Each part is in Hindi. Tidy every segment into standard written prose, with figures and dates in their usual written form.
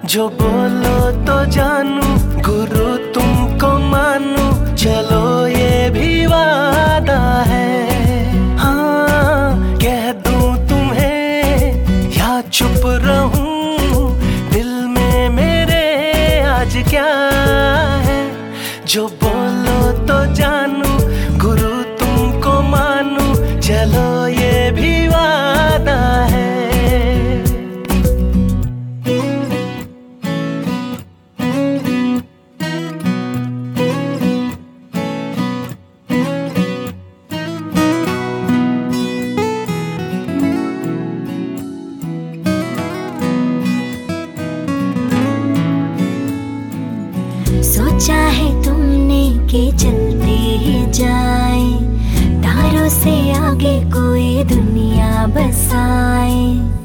जो बोलो तो जानू, गुरु तुमको मानू, चलो ये भी वादा है। हाँ, कह दूं तुम्हें या चुप रहूं, दिल में मेरे आज क्या है। जो बोलो तो जानू, गुरु तुमको मानू, चलो ये भी वादा है। सोचा है तुमने कि चलते ही जाए, तारों से आगे कोई दुनिया बसाए।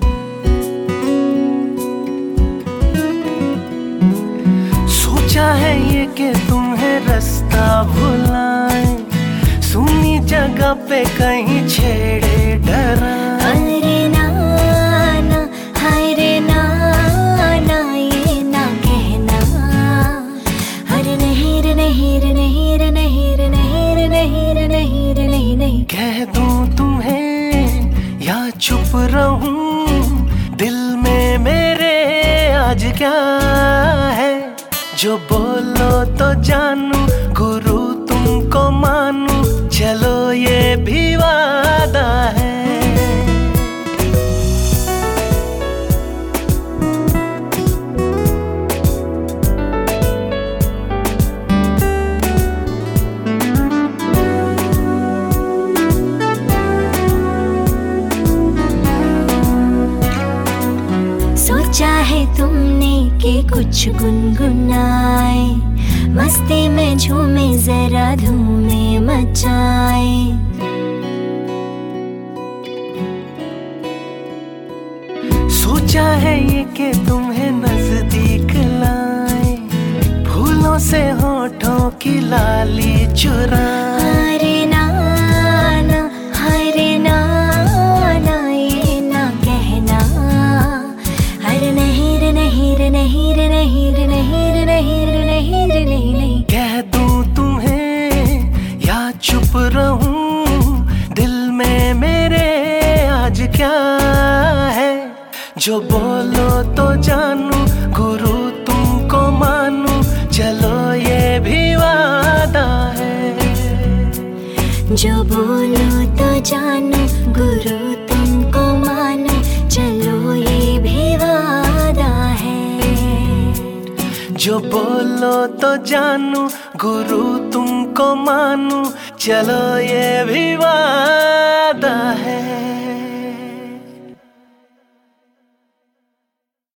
सोचा है ये कि तुम्हें रास्ता भुलाए, सुनी जगह पे कहीं छेड़े डराए। अरे नाना, हाय रे नाना, ये ना कहना। अरे नहीं रे नहीं रे नहीं रे नहीं रे नहीं रे नहीं रे नहीं रे नहीं नहीं। कह दूं तुम्हें या चुप रहूं, दिल में मेरे आज क्या है। जो बोलो तो जानू, गुरु तुमको मानू, चलो ये भी वादा है। सोचा है तुमने कि कुछ गुनगुनाए, मस्ती में झूमे जरा धूमे मचाए। सोचा है ये कि तुम्हें नजदीक लाए, फूलों से होठों की लाली चुराए। अरे नाना, हाय रे नाना, ये ना कहना। अरे नहीं रे नहीं रे नहीं रे नहीं रे नहीं रे नहीं रे नहीं रे नहीं नहीं। कह दूं तुम्हें या चुप रहूं, दिल में मेरे आज क्या है। जो बोलो तो जानू, गुरु तुमको मानू, चलो ये भी वादा है। जो बोलो तो जानू, गुरु तुमको मानो, चलो ये भी वादा है। जो बोलो तो जानू, गुरु तुमको मानू, चलो ये भी वादा है।